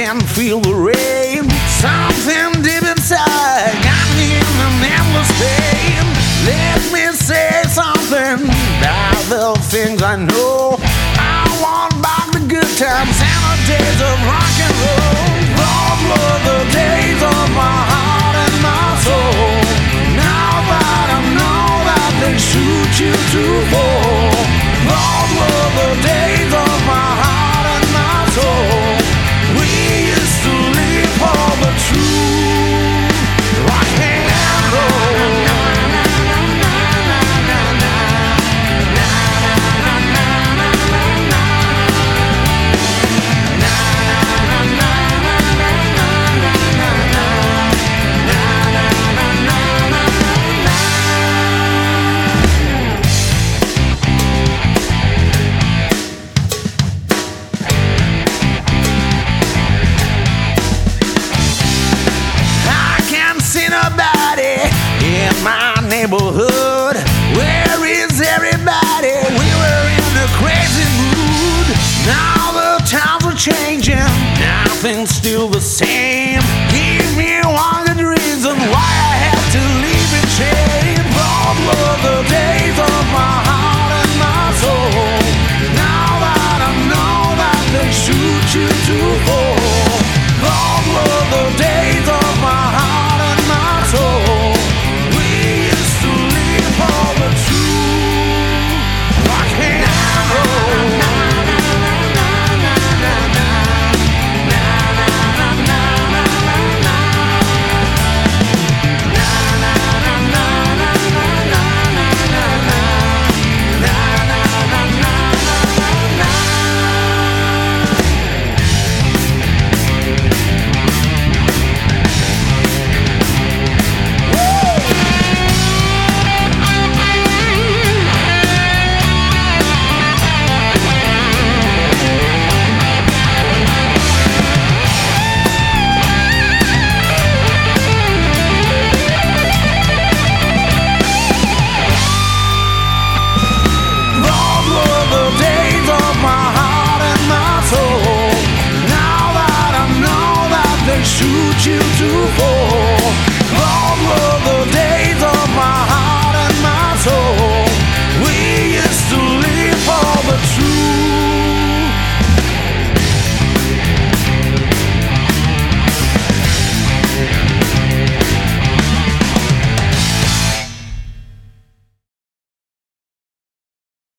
can feel the rain. Something deep inside got me in an endless pain. Let me say something about the things I know. I want back the good times and the days of rock and roll. Those were the days of my heart and my soul. Now that I know that they shoot you to fall. Those were the days of my heart and my soul. We used to live for the truth. Rock and roll. My neighborhood, where is everybody? We were in a crazy mood. Now the times are changing, nothing's still the same.